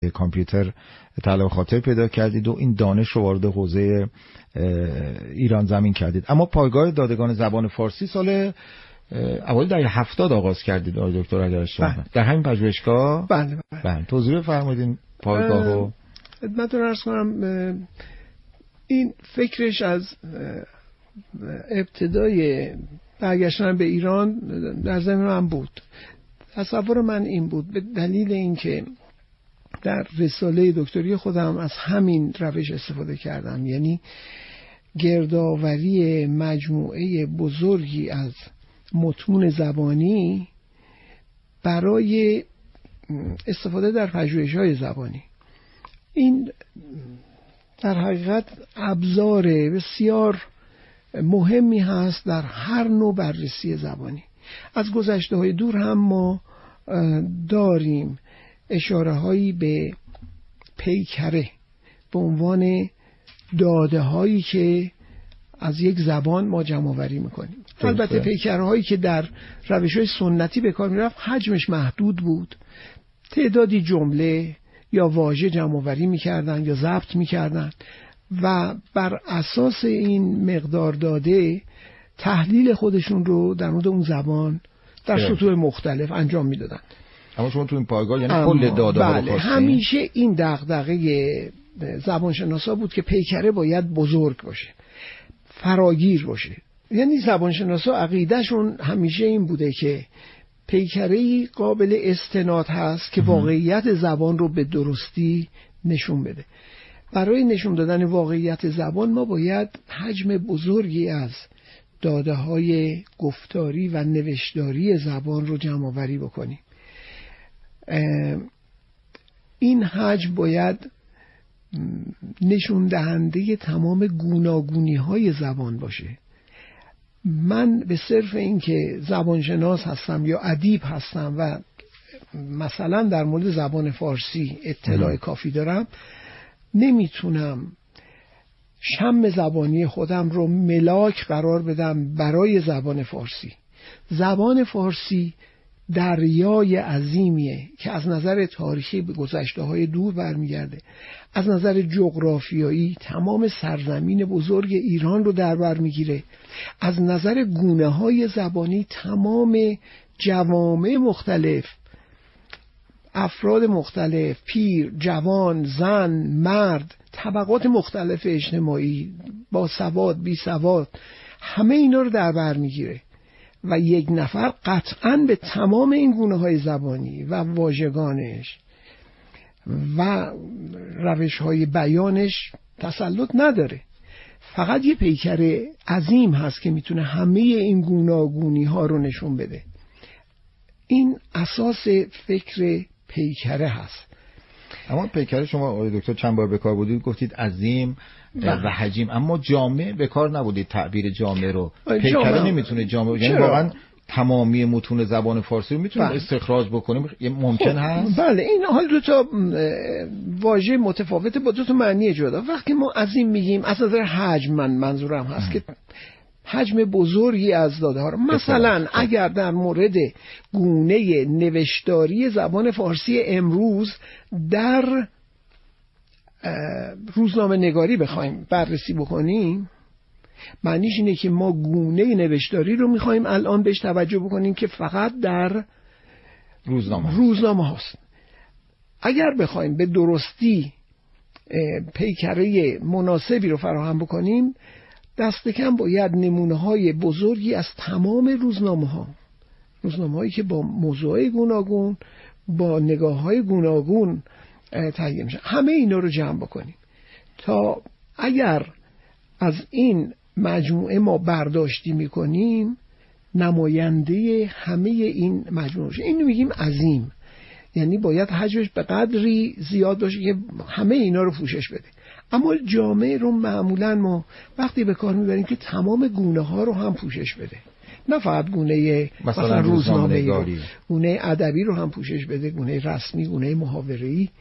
به کامپیوتر تعلق خاطر پیدا کردید و این دانش رو وارد حوزه ایران زمین کردید. اما پایگاه دادگان زبان فارسی سال اوایل دهه 70 آغاز کردید آقای دکتر اگر اشتباه نکنم، در همین پژوهشگاه؟ بله. توضیح بفرمایید این پایگاه رو. خدمتتون عرض کنم این فکرش از ابتدای برگشتن به ایران در ذهن من بود. تصور من این بود، به دلیل اینکه در رساله دکتری خودم از همین روش استفاده کردم، یعنی گردآوری مجموعه بزرگی از متون زبانی برای استفاده در پژوهش‌های زبانی. این در حقیقت ابزار بسیار مهمی هست در هر نوع بررسی زبانی. از گذشته‌های دور هم ما داریم اشاره هایی به پیکره به عنوان داده هایی که از یک زبان ما جمع آوری میکنیم. البته پیکره هایی که در روش های سنتی به کار میرفت حجمش محدود بود، تعدادی جمله یا واژه جمع آوری میکردن یا ضبط میکردن و بر اساس این مقدار داده تحلیل خودشون رو در مورد اون زبان در سطوح مختلف انجام میدادن. اما شما تو این پایگاه یعنی کل داده ها رو خواستین؟ همیشه این دغدغه زبانشناسا بود که پیکره باید بزرگ باشه، فراگیر باشه. یعنی زبانشناسا عقیدهشون همیشه این بوده که پیکره‌ای قابل استناد هست که واقعیت زبان رو به درستی نشون بده. برای نشون دادن واقعیت زبان ما باید حجم بزرگی از داده های گفتاری و نوشتاری زبان رو جمع آوری بکنیم. این حجم باید نشون دهنده تمام گوناگونی های زبان باشه. من به صرف اینکه زبانشناس هستم یا ادیب هستم و مثلا در مورد زبان فارسی اطلاع کافی دارم، نمیتونم شم زبانی خودم رو ملاک قرار بدم برای زبان فارسی. زبان فارسی دریای عظیمیه که از نظر تاریخی به گذشته‌های دور برمیگرده، از نظر جغرافیایی تمام سرزمین بزرگ ایران رو در بر میگیره، از نظر گونه‌های زبانی تمام جوامع مختلف، افراد مختلف، پیر، جوان، زن، مرد، طبقات مختلف اجتماعی، با سواد، بی سواد، همه اینا رو در بر میگیره و یک نفر قطعاً به تمام این گونه‌های زبانی و واژگانش و روش‌های بیانش تسلط نداره. فقط یه پیکر عظیم هست که میتونه همه این گوناگونی‌ها رو نشون بده. این اساس فکر پیکره هست. اما پیکره شما آقای دکتر چند بار به کار بودید، گفتید عظیم و حجیم، اما جامع به کار نبودید تعبیر جامع رو. پیکره نمیتونه جامع، یعنی واقعا تمامی متون زبان فارسی رو میتونیم استخراج بکنیم؟ ممکن هست؟ بله، این حال دو تا واژه متفاوته با دو تا معنی جدا. وقتی ما عظیم میگیم از نظر حجم منظورم هست که حجم بزرگی از داده ها رو، مثلا اگر در مورد گونه نوشتاری زبان فارسی امروز در روزنامه نگاری بخوایم بررسی بکنیم، معنیش اینه که ما گونه نوشتاری رو میخوایم الان بهش توجه بکنیم که فقط در روزنامه هاست. اگر بخوایم به درستی پیکره مناسبی رو فراهم بکنیم، دست کم باید نمونه‌های بزرگی از تمام روزنامه‌هایی که با موضوعات گوناگون، با نگاه‌های گوناگون تهیه میشن، همه اینا رو جمع بکنیم تا اگر از این مجموعه ما برداشتی میکنیم نماینده همه این مجموعه شه. اینو میگیم عظیم، یعنی باید حجمش به قدری زیاد باشه که همه اینا رو پوشش بده. اما جامعه رو معمولا ما وقتی به کار میبریم که تمام گونه ها رو هم پوشش بده، نه فقط گونه مثلا روزنامه‌ای، گونه ادبی رو هم پوشش بده، گونه رسمی، گونه محاوره‌ای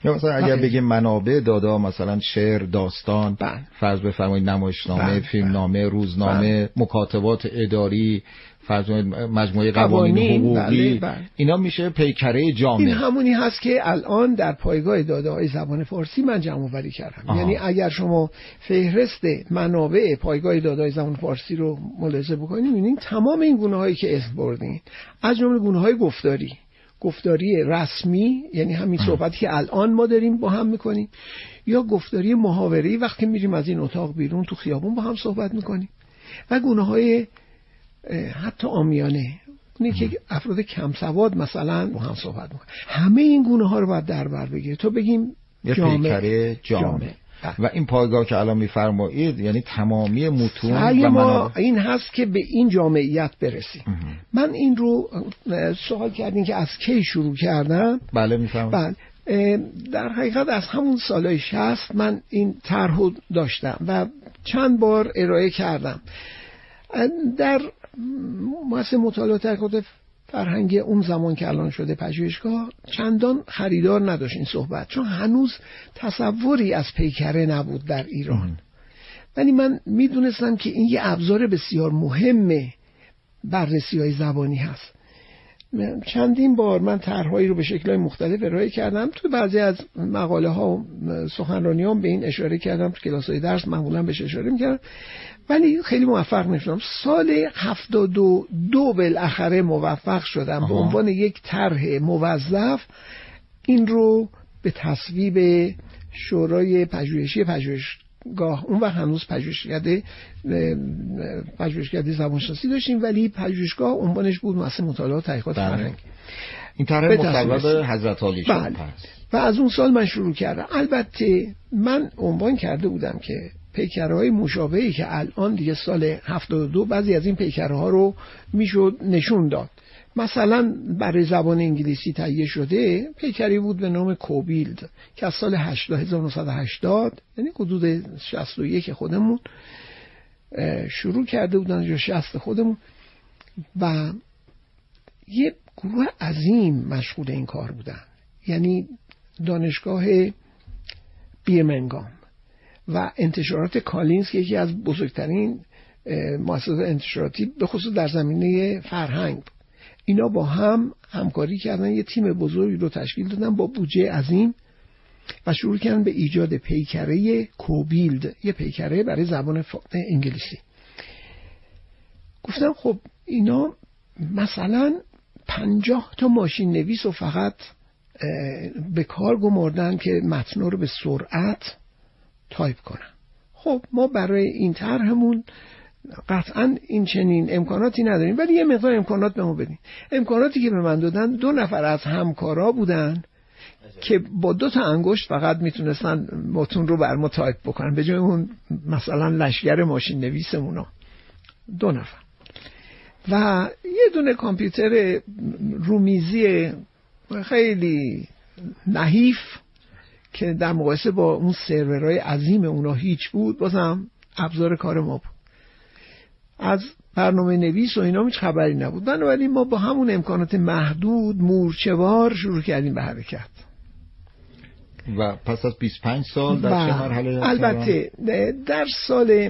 یا مثلا اگر بگیم منابع داده، مثلا شعر، داستان، فرض بفرمایید نمایشنامه، فیلمنامه، روزنامه، مکاتبات اداری، فرض مجموعه قوانین حقوقی، اینا میشه پیکره جامع. این همونی هست که الان در پایگاه داده‌های زبان فارسی من جمع آوری کردم. یعنی اگر شما فهرست منابع پایگاه داده‌های زبان فارسی رو ملاحظه بکنید، می‌بینید تمام این گونه‌هایی که اسم بردین، از جمله گونه‌های گفتاری رسمی، یعنی همین صحبتی که الان ما داریم با هم میکنیم، یا گفتاری محاوره‌ای وقتی میریم از این اتاق بیرون تو خیابون با هم صحبت میکنیم، و گونه‌های حتی عامیانه، اونی که افراد کم سواد مثلا با هم صحبت میکنن. همه این گونه‌ها رو باید در بر بگیره تو بگیم پیکره جامع. و این پایگاه که الان میفرمایید یعنی تمامی متون و ما این هست که به این جامعیت برسیم. من این رو سوال کردین که از کی شروع کردم. بله میفرمایید. در حقیقت از همون سالهای 60 من این طرح داشتم و چند بار ارائه کردم. در مؤسسه مطالعات تحقیقات فرهنگی اون زمان که الان شده پژوهشگاه چندان خریدار نداشت این صحبت، چون هنوز تصوری از پیکره نبود در ایران. ولی من میدونستم که این یه ابزار بسیار مهم بررسی‌های زبانی هست. چندین بار من طرح‌هایی رو به شکل‌های مختلف ارائه کردم. تو بعضی از مقاله ها و سخنرانیام به این اشاره کردم، تو کلاس‌های درس معمولا بهش اشاره می‌کردم، ولی خیلی موفق نشدم. سال 72 بالاخره موفق شدم به عنوان یک طرح موظف این رو به تصویب شورای پژوهشی پژوهشگاه، اون وقت هنوز پژوهشکده زبانشناسی داشتیم ولی پژوهشگاه عنوانش بود مؤسسه مطالعات تحقیقات فرهنگی. این طرح مصوب حضرت عالی شد. و از اون سال من شروع کردم. البته من عنوان کرده بودم که پیکره‌های مشابهی که الان دیگه سال 72 بعضی از این پیکره‌ها رو میشد نشون داد. مثلا برای زبان انگلیسی تهیه شده پیکری بود به نام کوبیلد که از سال 1980 یعنی حدود 61 خودمون شروع کرده بودن یا 60 خودمون، و یه گروه عظیم مشغول این کار بودن. یعنی دانشگاه بیرمنگام و انتشارات کالینز که یکی از بزرگترین مؤسسات انتشاراتی به خصوص در زمینه فرهنگ، اینا با هم همکاری کردن، یه تیم بزرگی رو تشکیل دادن با بودجه عظیم و شروع کردن به ایجاد پیکره کوبیلد، یه پیکره برای زبان انگلیسی. گفتم خب اینا مثلا 50 تا ماشین نویس رو فقط به کار گماردن که متن رو به سرعت تایپ کنن. خب ما برای این طرحمون قطعا این چنین امکاناتی نداریم، ولی یه مقدار امکانات به ما بدین. امکاناتی که به من دادن 2 نفر از همکارا بودن که با 2 تا انگشت فقط میتونستن متن رو بر ما تایپ بکنن، به جای اون مثلا لشگر ماشین نویسمونا 2 نفر و یه دونه کامپیوتر رومیزی خیلی نحیف که در مقایسه با اون سرورهای عظیم اونا هیچ بود، بازم ابزار کار ما بود. از برنامه نویس و اینا هیچ خبری نبود. بنابراین ما با همون امکانات محدود مورچه‌وار شروع کردیم به حرکت. و پس از 25 سال در چه مرحله؟ البته در سال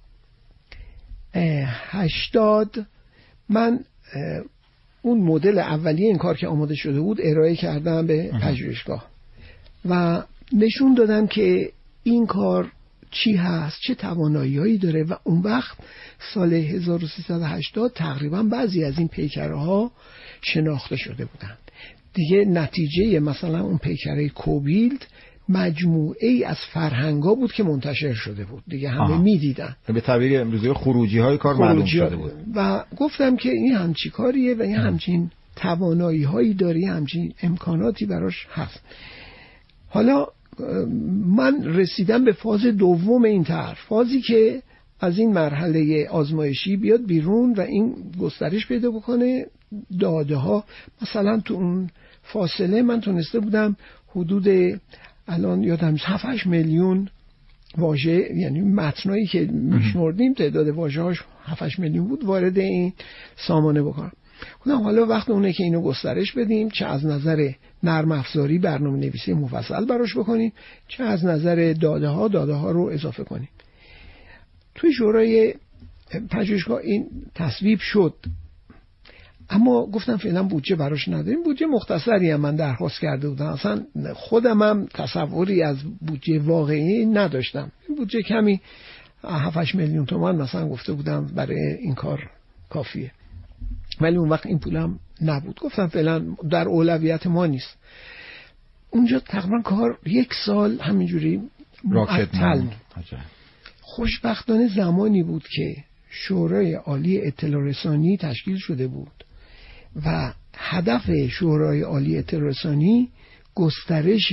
80 من اون مدل اولیه این کار که آماده شده بود ارائه کردم به پژوهشگاه و نشون دادم که این کار چی هست، چه توانایی‌هایی داره، و اون وقت سال 1380 تقریبا بعضی از این پیکره‌ها شناخته شده بودند. دیگه نتیجه مثلا اون پیکره کوبیلد مجموعه ای از فرهنگ‌ها بود که منتشر شده بود، دیگه همه می‌دیدن. به تعبیر امروزی خروجی‌های کار معلوم شده بود و گفتم که این همچین کاریه و این همچین توانایی‌هایی داره، همچین امکاناتی براش هست. حالا من رسیدم به فاز دوم این طرح، فازی که از این مرحله آزمایشی بیاد بیرون و این گسترش پیدا بکنه. داده ها مثلا تو اون فاصله من تونسته بودم حدود الان یادم 7-8 میلیون واژه، یعنی متنایی که میشمردیم تعداد واژه‌هاش 7-8 میلیون بود، وارد این سامانه بکنم. حالا وقت اونه که اینو گسترش بدیم، چه از نظر نرم افزاری برنامه نویسی مفصل براش بکنیم، چه از نظر داده ها رو اضافه کنیم. توی شورای پژوهشگاه این تصویب شد، اما گفتم فعلا بودجه براش نداریم. بودجه مختصری هم من درخواست کرده بودم، اصلا خودم هم تصوری از بودجه واقعی نداشتم. بودجه کمی 7-8 میلیون تومان مثلا گفته بودم برای این کار کافیه، ولی اون وقت این پولم نبود. گفتم فعلا در اولویت ما نیست. اونجا تقریبا کار 1 سال همینجوری معطل. خوشبختانه زمانی بود که شورای عالی اطلاع رسانی تشکیل شده بود و هدف شورای عالی اطلاع رسانی گسترش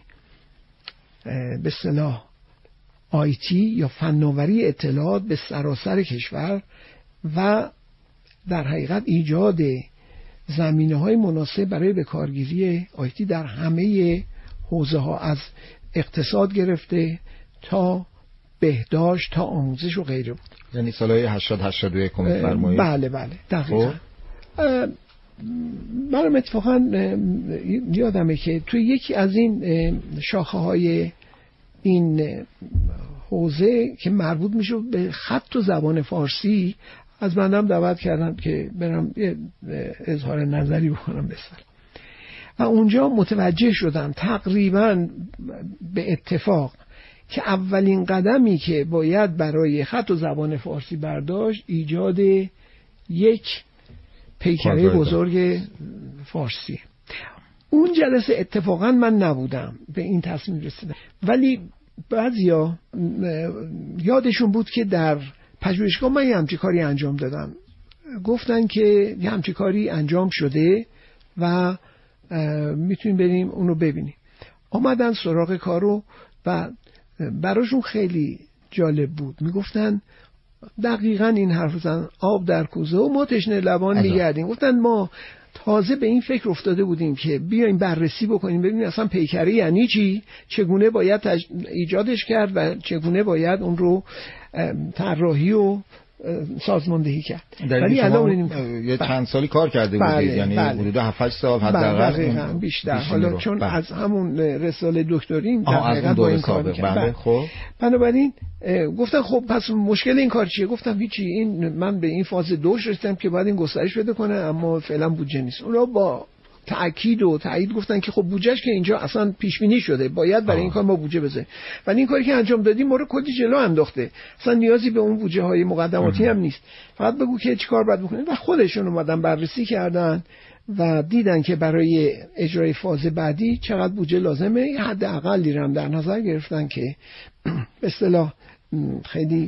به اصطلاح آیتی یا فناوری اطلاعات به سراسر کشور و در حقیقت ایجاد زمینه‌های مناسب برای بکارگیری آیتی در همه حوزه‌ها، از اقتصاد گرفته تا بهداشت تا آموزش و غیره بود. یعنی سالهای 80-81 می‌فرمایید؟ بله دقیقاً. منم اتفاقا یادمه که توی یکی از این شاخه‌های این حوزه که مربوط میشه به خط و زبان فارسی، از بندم دعوت کردم که برم یه اظهار نظری بکنم بسر. و اونجا متوجه شدم تقریبا به اتفاق که اولین قدمی که باید برای خط و زبان فارسی برداشت ایجاد یک پیکره بزرگ فارسی. اون جلسه اتفاقا من نبودم، به این تصمیم رسیدم، ولی بعضیا یادشون بود که در پژوهشگاه من یه همچین کاری انجام دادم. گفتن که یه همچین کاری انجام شده و میتونیم بریم اونو ببینیم. آمدن سراغ کارو و براشون خیلی جالب بود. میگفتن دقیقاً این حرف زدن، آب در کوزه و ما تشنه لبان میگردیم. گفتن ما تازه به این فکر افتاده بودیم که بیایم بررسی بکنیم ببینیم اصلا پیکره یعنی چی، چگونه باید ایجادش کرد و چگونه باید اون رو طراحی و سازماندهی کرد. ولی الان یه چند سالی کار کرده بودید، یعنی حدود 7-8 سال حداقل بیشتر. حالا چون از همون رساله دکتریم در حقیقت با این کار می‌کردم. خب بنابراین گفتن خب پس مشکل این کار چیه؟ گفتم هیچی، این من به این فاز 2 رسیدم که باید این گسترش بده کنه، اما فعلا بودجه نیست. اونا با تأکید و تایید گفتن که خب بودجهش که اینجا اصلا پیش بینی شده، باید برای این کار ما بودجه بذاریم. ولی این کاری که انجام دادیم ما رو کلی جلو انداخته، اصلا نیازی به اون بودجه های مقدماتی هم نیست، فقط بگو که چیکار باید بکنیم. و خودشون اومدن بررسی کردن و دیدن که برای اجرای فاز بعدی چقدر بودجه لازمه، حداقلی رو هم در نظر گرفتن که به اصطلاح خیلی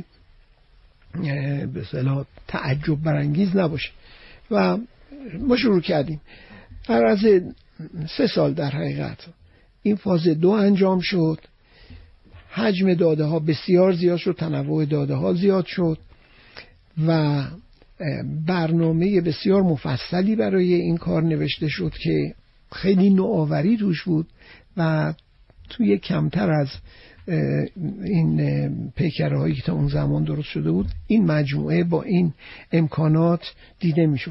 به اصطلاح تعجب برانگیز نباشه. و ما شروع کردیم. در از 3 سال در حقیقت این فاز 2 انجام شد. حجم داده ها بسیار زیاد شد، تنوع داده ها زیاد شد و برنامه بسیار مفصلی برای این کار نوشته شد که خیلی نوآوری توش بود و توی کمتر از این پیکره هایی که تا اون زمان درست شده بود این مجموعه با این امکانات دیده میشد.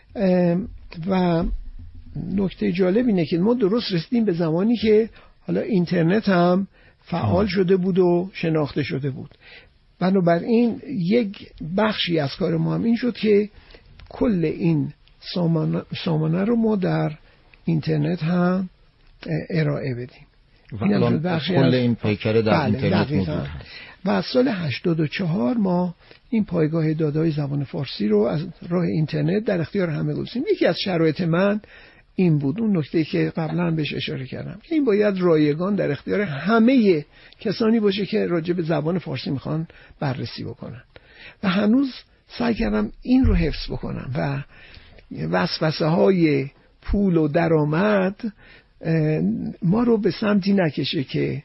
و نکته جالب اینه که ما درست رسیدیم به زمانی که حالا اینترنت هم فعال شده بود و شناخته شده بود. بنابراین یک بخشی از کار ما هم این شد که کل این سامانه رو ما در اینترنت هم ارائه بدیم. این کل این پیکره در اینترنت موجود. و از سال 84 ما این پایگاه داده‌های زبان فارسی رو از راه اینترنت در اختیار همه گذاشتیم. یکی از شرایط من این بود، اون نکته که قبلا بهش اشاره کردم، که این باید رایگان در اختیار همه کسانی باشه که راجع به زبان فارسی میخوان بررسی بکنن. و هنوز سعی کردم این رو حفظ بکنم و وسوسه های پول و درآمد ما رو به سمتی نکشه که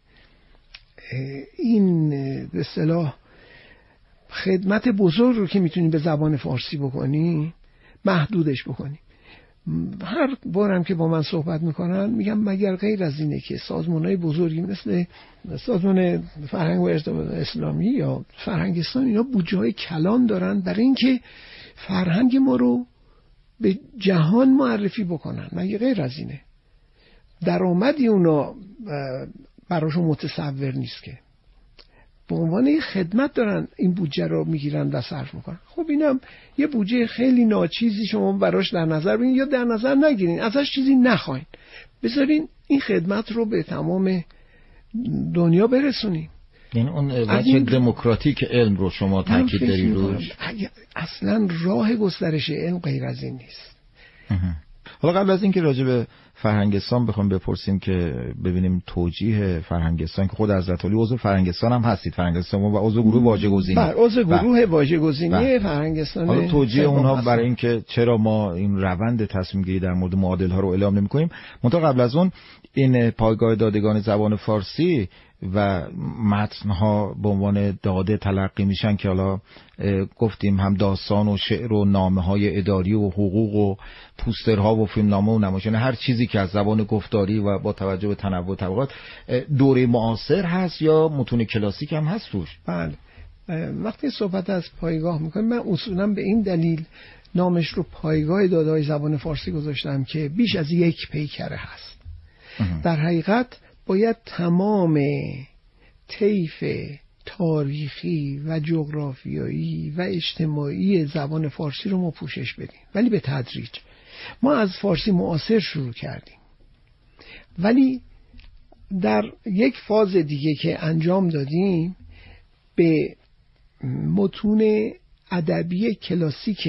این به اصطلاح خدمت بزرگ رو که میتونی به زبان فارسی بکنی محدودش بکنی. هر بارم که با من صحبت میکنن میگم مگر غیر از اینه که سازمانهای بزرگی مثل سازمان فرهنگ و ارتباط اسلامی یا فرهنگستان اینا بودجه‌های کلان دارن برای اینکه فرهنگ ما رو به جهان معرفی بکنن، مگه غیر از اینه؟ درآمدی اونا براشون متصور نیست که به عنوان خدمت دارن این بودجه رو میگیرن و صرف میکنن. خب اینم یه بودجه خیلی ناچیزی شما براش در نظر بگیرین یا در نظر نگیرین، ازش چیزی نخواین، بذارین این خدمت رو به تمام دنیا برسونین. یعنی اون وجه دموکراتیک علم رو شما تاکید دارید روش؟ اصلا راه گسترش علم غیر از این نیست. حالا قبل از اینکه راجع به فرهنگستان بخوام بپرسیم که ببینیم توجیه فرهنگستان، که خود حضرت علی عضو فرهنگستان هم هستید، فرهنگستان و عضو گروه واژه‌گذینی. بله، عضو گروه واژه‌گذینی فرهنگستان. حالا توجیه اونها برای اینکه چرا ما این روند تصمیم گیری در مورد معادل ها رو اعلام نمی‌کنیم. منتها قبل از اون این پایگاه دادگان زبان فارسی و متن‌ها به عنوان داده تلقی میشن که حالا گفتیم هم داستان و شعر و نامه‌های اداری و حقوق و پوسترها و فیلمنامه و نمایشنامه، هر چیزی که از زبان گفتاری و با توجه به تنوع طبقات دوره معاصر هست یا متون کلاسیک هم هست توش. بله، وقتی صحبت از پایگاه میکنم من اصولا به این دلیل نامش رو پایگاه داده‌های زبان فارسی گذاشتم که بیش از یک پیکره هست. در حقیقت باید تمام طیف تاریخی و جغرافیایی و اجتماعی زبان فارسی رو ما پوشش بدیم، ولی به تدریج. ما از فارسی معاصر شروع کردیم، ولی در یک فاز دیگه که انجام دادیم به متون ادبی کلاسیک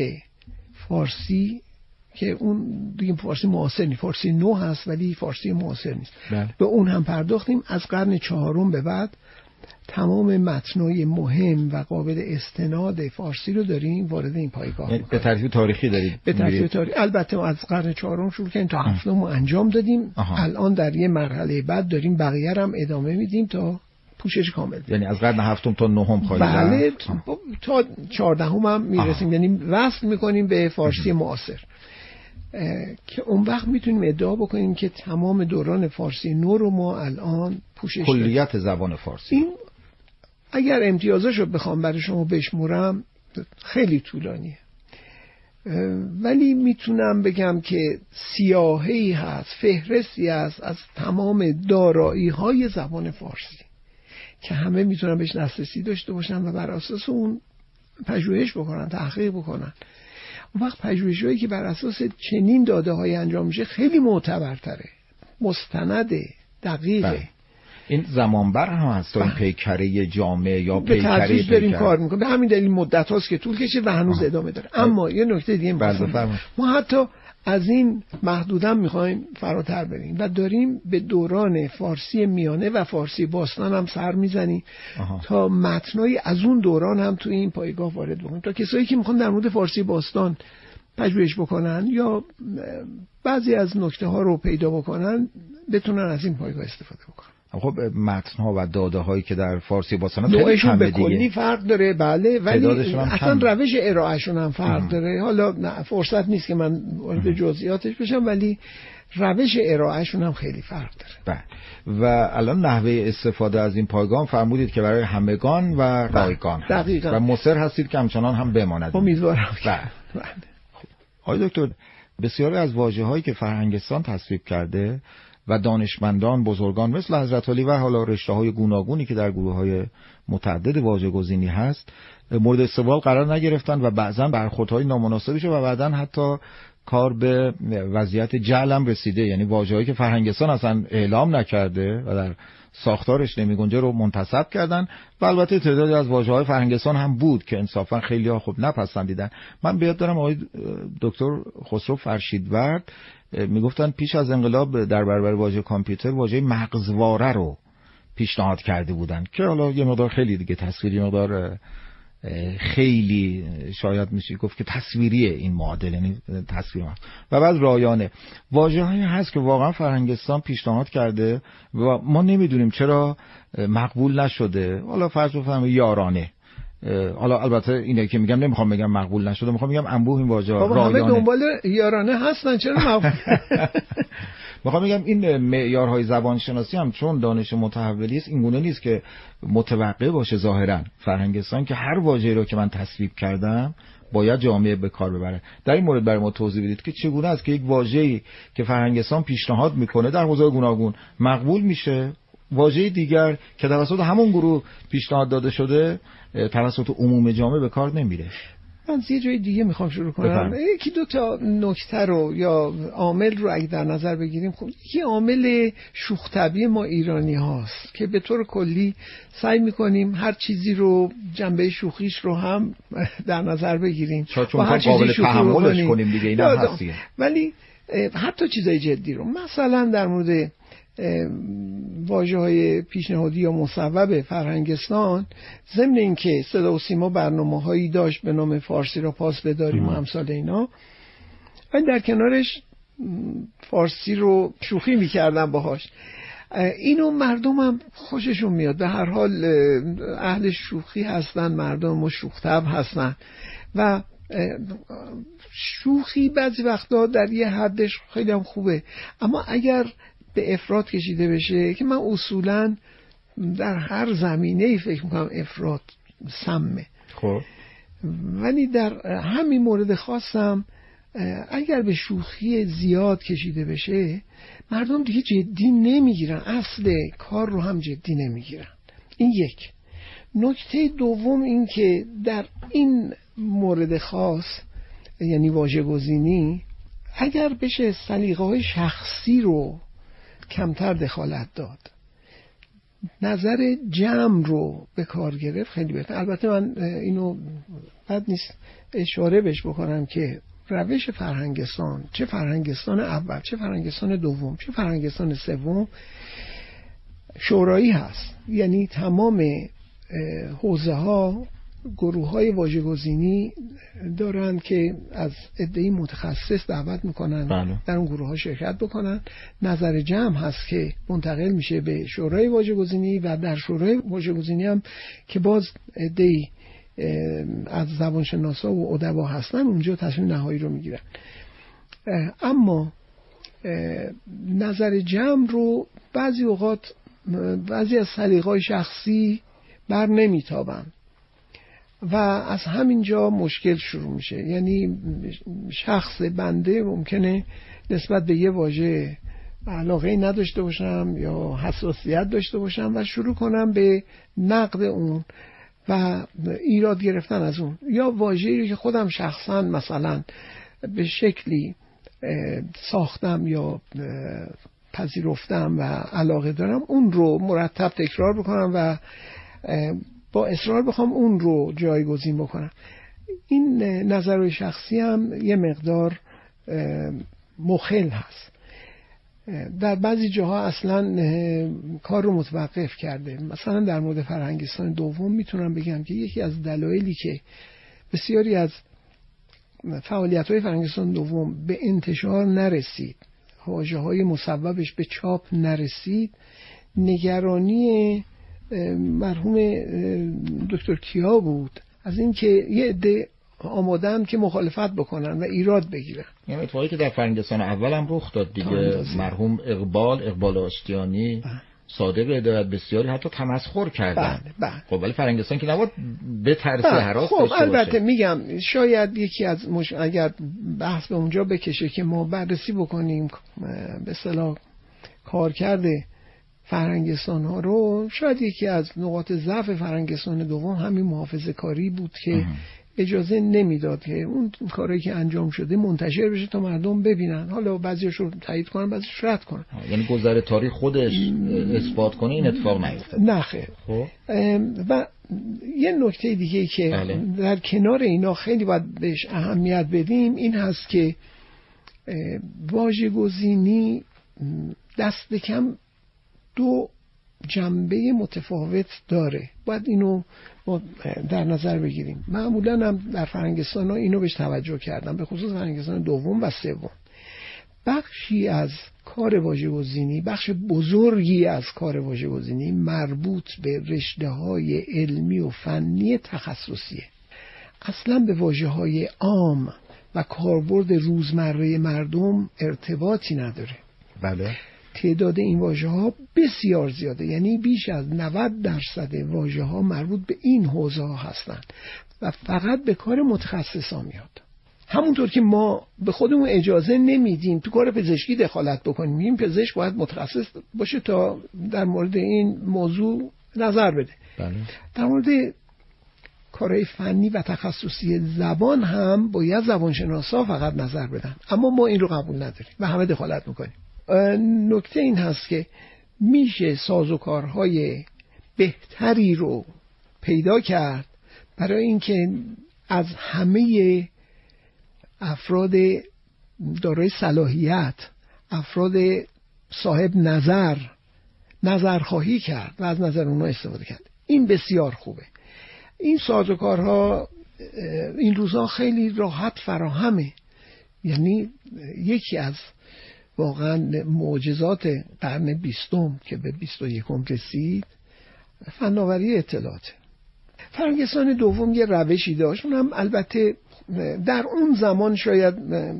فارسی که اون دیگه فارسی معاصر نیست، فارسی نو هست ولی فارسی معاصر نیست، به اون هم پرداختیم. از قرن چهارم به بعد تمام متنای مهم و قابل استناد فارسی رو داریم وارد این پایگاه می‌کنیم. به ترتیب تاریخی دارید؟ به ترتیب تاریخی. البته از قرن چهارم شروع کردیم تا هفتم رو انجام دادیم. الان در یه مرحله بعد داریم بقیه هم ادامه میدیم تا پوشش کامل. یعنی از قرن هفتم تا نهم خواهید؟ بله، تا 14 هم میرسیم، یعنی وصل میکنیم به فارسی معاصر که اون وقت میتونیم ادعا بکنیم که تمام دوران فارسی نو رو ما الان پوشش کلیت زبان فارسی. این اگر امتیازاشو بخوام برای شما بشمرم خیلی طولانیه، ولی میتونم بگم که سیاهی هست، فهرستی هست از تمام دارایی های زبان فارسی که همه میتونن بهش دسترسی داشته باشن و بر اساس اون پژوهش بکنن، تحقیق بکنن. اون وقت پژوهش‌هایی که بر اساس چنین داده‌های انجام میشه خیلی معتبرتره، مستنده، دقیقه. این زمانبر هم هست تا این پیکره جامعه یا به تدریج داریم کار میکنیم. به همین دلیل مدت هاست که طول کشه و هنوز ادامه داره. اما یه نکته دیگه ما حتی از این محدودم میخوایم فراتر بریم و داریم به دوران فارسی میانه و فارسی باستان هم سر میزنیم تا متنای از اون دوران هم تو این پایگاه وارد بکنیم، تا کسایی که میخوان در مورد فارسی باستان پژوهش بکنن یا بعضی از نکته ها رو پیدا بکنن بتونن از این پایگاه استفاده بکنن. خب متن‌ها و داده‌هایی که در فارسی باستان نوعشون به کلی فرق داره، بله، ولی اصلا روش ارائهشون هم فرق داره. حالا فرصت نیست که من وارد جزئیاتش بشم، ولی روش ارائهشون هم خیلی فرق داره. بله. و الان نحوه استفاده از این پایگاه فرمودید که برای همگان و رایگان دقیقاً و مصر هستید که همچنان هم بماند. امیدوارم. بله. آقای دکتر، بسیاری از واژه‌هایی که فرهنگستان تصویب کرده و دانشمندان بزرگان مثل حضرت علی و حالا رشته‌های گوناگونی که در گروه‌های متعدد واژه‌گزینی هست مورد استقبال قرار نگرفتن و بعضاً برخوردهای نامناسبی شد و بعداً حتی کار به وضعیت جعل هم رسیده. یعنی واژه‌هایی که فرهنگستان اصلا اعلام نکرده و در ساختارش نمیگنجه رو منتسب کردن و البته تعدادی از واژه‌های فرهنگستان هم بود که انصافا خیلی‌ها خوب نپسندیدن. من بیاد دارم آقای دکتر خسرو فرشیدورد میگفتن پیش از انقلاب در برابر واژه کامپیوتر واژه مغزواره رو پیشنهاد کرده بودن که حالا یه مقدار خیلی دیگه تصویری، مقدار خیلی شاید میشه گفت که تصویریه این معادل، یعنی تصویر و بعد رایانه. واژه‌هایی هست که واقعا فرهنگستان پیشنهاد کرده و ما نمیدونیم چرا مقبول نشده. حالا فرض بفرمایید یارانه، حالا البته اینه که میگم نمیخوام بگم مقبول نشده، میخوام بگم انبوه این واژه رایانه. همه دنبال یارانه هستن، چرا مقبول؟ میخوام بگم این معیارهای زبان شناسی هم چون دانش متحولی است اینگونه نیست که متوقع باشه ظاهرا فرهنگستان که هر واژه‌ای رو که من تصویب کردم باید جامعه به کار ببره. در این مورد برای ما توضیح بدید که چگونه است که یک واژه‌ای که فرهنگستان پیشنهاد میکنه در حوزه‌های گوناگون مقبول میشه، واژه دیگر که توسط همون گروه پیشنهاد داده شده توسط عموم جامعه به کار نمیره. من یه جای دیگه میخوام شروع کنم. یکی دو تا نکته رو یا عامل رو اگه در نظر بگیریم، خب یکی عامل شوخ طبعی ما ایرانی هاست که به طور کلی سعی میکنیم هر چیزی رو جنبه شوخیش رو هم در نظر بگیریم چون قابل تحملش کنیم دیگه. اینا هست. ولی حتی چیزای جدی رو مثلا در مورد واژه‌های پیشنهادی یا مصوب فرهنگستان، ضمن اینکه صدا و سیما برنامه‌هایی داشت به نام فارسی را پاس بداریم و امثال اینا، من در کنارش فارسی رو شوخی می‌کردم باهاش. اینو مردم هم خوششون میاد. به هر حال اهل شوخی هستن، مردم مشوخ‌طبع هستن و شوخی بعضی وقتا در یه حدش خیلی هم خوبه، اما اگر به افراط کشیده بشه، که من اصولاً در هر زمینه‌ای فکر میکنم افراط سمه، خب ولی در همین مورد خاصم اگر به شوخی زیاد کشیده بشه مردم دیگه جدی نمیگیرن، اصل کار رو هم جدی نمیگیرن. این یک. نکته دوم این که در این مورد خاص یعنی واژه‌گزینی اگر بشه سلیقه‌های شخصی رو کمتر دخالت داد، نظر جمع رو به کار گرفت، خیلی بهتر. البته من اینو بد نیست اشاره بهش بکنم که روش فرهنگستان، چه فرهنگستان اول، چه فرهنگستان دوم، چه فرهنگستان سوم، شورایی هست. یعنی تمام حوزه ها گروه های واژه‌گزینی دارن که از عده‌ای متخصص دعوت میکنن در اون گروه ها شرکت بکنن. نظر جمع هست که منتقل میشه به شورای واژه‌گزینی و در شورای واژه‌گزینی هم که باز عده‌ای از زبانشناسا و ادبا هستن اونجا تصمیم نهایی رو میگیرن. اما نظر جمع رو بعضی اوقات بعضی از سلیقه‌های شخصی بر نمیتابن و از همینجا مشکل شروع میشه. یعنی شخص بنده ممکنه نسبت به یه واژه علاقه نداشته باشم یا حساسیت داشته باشم و شروع کنم به نقد اون و ایراد گرفتن از اون، یا واژه‌ای که خودم شخصا مثلا به شکلی ساختم یا پذیرفتم و علاقه دارم اون رو مرتب تکرار بکنم و با اصرار بخوام اون رو جایگزین بکنم. این نظرهای شخصی هم یه مقدار مخل هست. در بعضی جاها اصلا کار رو متوقف کرده. مثلا در مورد فرهنگستان دوم میتونم بگم که یکی از دلایلی که بسیاری از فعالیت‌های فرهنگستان دوم به انتشار نرسید، واژه‌های مصوبش به چاپ نرسید، نگرانی مرحوم دکتر کیا بود از اینکه یه عده آمادن که مخالفت بکنن و ایراد بگیرن. یعنی اتفاقی که در فرهنگستان اول هم رخ داد دیگه. مرحوم اقبال آشتیانی صادق هدایت بسیاری حتی تمسخر کردن. بله. خب ولی فرهنگستان که نباید به ترس هراس داشته باشه. البته میگم شاید یکی از اگر بحث به اونجا بکشه که ما بررسی بکنیم به اصطلاح کارکرد فرهنگستان ها رو، شاید یکی از نقاط ضعف فرهنگستان دوم همین محافظه کاری بود که اجازه نمیداد که اون کارهایی که انجام شده منتشر بشه تا مردم ببینن. حالا بعضیش رو تایید کنن، بعضیش رد کنن. یعنی گذر تاریخ خودش اثبات کنه این اتفاق نیفتاد. نه خیر. خب و یه نکته دیگه که در کنار اینا خیلی باید بهش اهمیت بدیم این هست که واژه‌گزینی دست کم دو جنبه متفاوت داره، باید اینو در نظر بگیریم. معمولا هم در فرهنگستان ها اینو بهش توجه کردم، به خصوص فرهنگستان دوم و سوم. بخشی از کار واژه‌گزینی، بخش بزرگی از کار واژه‌گزینی مربوط به رشته‌های علمی و فنی تخصصیه، اصلا به واژه‌های عام و کاربرد روزمره مردم ارتباطی نداره. بله. تعداد این واژه ها بسیار زیاده، یعنی بیش از 90% واژه ها مربوط به این حوزه ها هستند و فقط به کار متخصصا میاد. همونطور که ما به خودمون اجازه نمیدیم تو کار پزشکی دخالت بکنیم، این پزشک باید متخصص باشه تا در مورد این موضوع نظر بده. بله. در مورد کارهای فنی و تخصصی زبان هم باید زبانشناسا فقط نظر بدن، اما ما این رو قبول نداریم و همه دخالت میکنیم. نکته این هست که میشه سازوکارهای بهتری رو پیدا کرد برای اینکه از همه افراد دارای صلاحیت، افراد صاحب نظرخواهی کرد و از نظر اونها استفاده کرد. این بسیار خوبه. این سازوکارها این روزها خیلی راحت فراهمه، یعنی یکی از واقعا معجزات قرن 20 که به 21 رسید فناوری اطلاعات. فرنگستان دوم یه روشی داشت، اونم البته در اون زمان شاید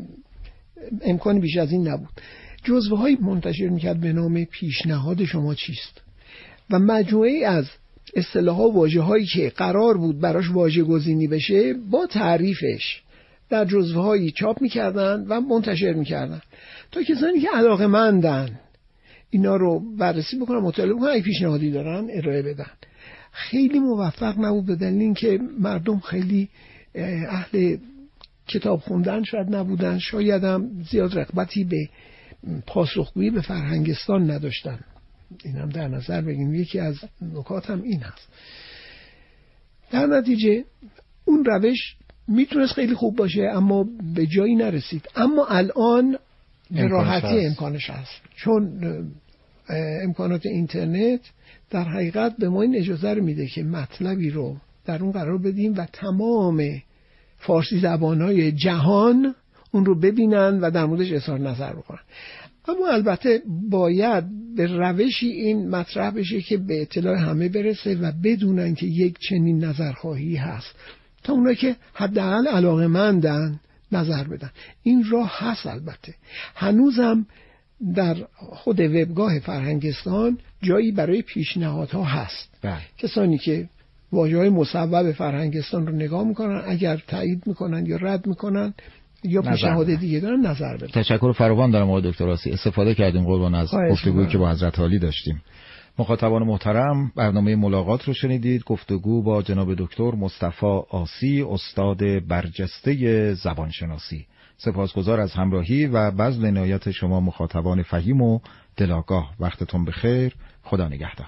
امکانی بیش از این نبود. جزوه های منتشر میکرد به نام پیشنهاد شما چیست و مجموعه از اصطلاحات و واژه هایی که قرار بود براش واژه گزینی بشه با تعریفش در جزوه هایی چاپ میکردن و منتشر میکردن تا کسانی که علاقه‌مندن اینا رو بررسی بکنن، مطالعه بکنن، اگه پیشنهادی دارن ارائه بدن. خیلی موفق نبود به دلیل اینکه مردم خیلی اهل کتاب خوندن شاید نبودن، شاید هم زیاد رغبتی به پاسخگویی به فرهنگستان نداشتن. این هم در نظر بگیم، یکی از نکات هم این هست. در نتیجه اون روش میتونست خیلی خوب باشه اما به جایی نرسید. اما الان به راحتی امکانش هست، چون امکانات اینترنت در حقیقت به ما این اجازه رو میده که مطلبی رو در اون قرار بدیم و تمام فارسی زبانهای جهان اون رو ببینن و در موردش اظهار نظر بکنن. اما البته باید به روشی این مطرح بشه که به اطلاع همه برسه و بدونن که یک چنین نظرخواهی هست تا اونایی که حداقل علاقه‌مندن نظر بدن. این راه هست. البته هنوزم در خود وبگاه فرهنگستان جایی برای پیشنهادها هست. کسانی که واژه‌های مصوب فرهنگستان رو نگاه میکنن، اگر تایید میکنن یا رد میکنن یا پیشنهاد دیگه دارن نظر بدن. تشکر فراوان دارم آقای دکتر راسی، استفاده کردیم قربان از گفتگویی که با حضرت عالی داشتیم. مخاطبان محترم، برنامه ملاقات رو شنیدید. گفتگو با جناب دکتر مصطفی عاصی، استاد برجسته زبانشناسی. سپاسگزار از همراهی و بذل عنایت شما مخاطبان فهیم و دلاگاه. وقتتون بخیر. خدا نگهدار.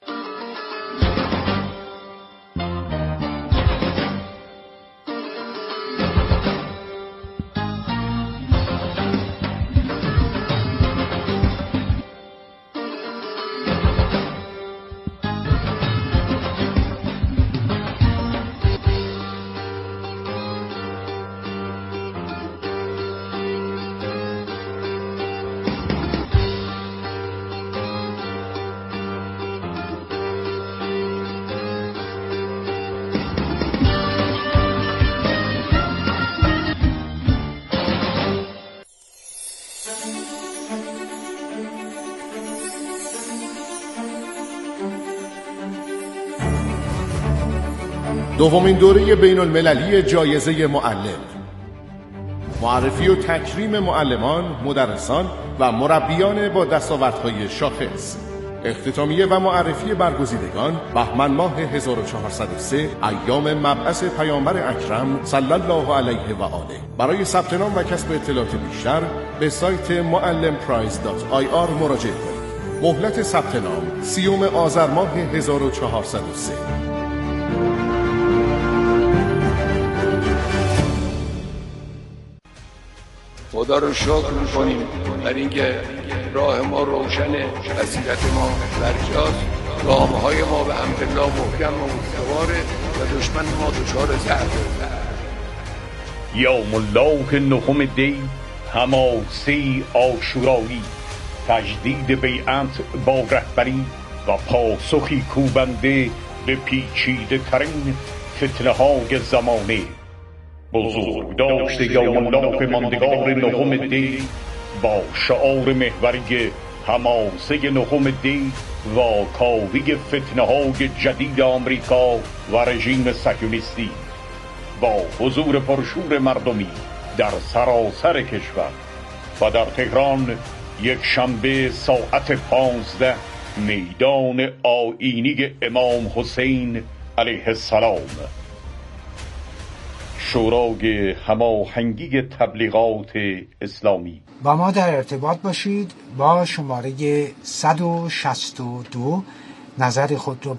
دومین دوره بین المللی جایزه معلم، معرفی و تکریم معلمان، مدرسان و مربیان با دستاوردهای شاخص. اختتامیه و معرفی برگزیدگان بهمن ماه 1403 ایام مبعث پیامبر اکرم صلی الله علیه و آله. برای ثبت نام و کسب اطلاعات بیشتر به سایت muallimprize.ir مراجعه کنید. مهلت ثبت نام 30 آذر ماه 1403. خدا رو شکر می‌کنیم در اینکه راه ما روشنه، بصیرت ما برجاست، گام‌های ما به حمدالله محکم و استواره و دشمن ما دچار ضعف. یوم الله نهم دی، حماسه عاشورایی، تجدید بیعت با رهبری و پاسخی کوبنده به پیچیده ترین فتنه‌های زمانه. بزرگ داشته یوم الله ماندگار نهم دی با شعار محوری حماسه نهم دی و کاوی فتنه های جدید آمریکا و رژیم صهیونیستی، با حضور پرشور مردمی در سراسر کشور و در تهران یک شنبه ساعت 15 میدان آیینی امام حسین علیه السلام. شورای هماهنگی تبلیغات اسلامی. با ما در ارتباط باشید با شماره 162 نظر خود رو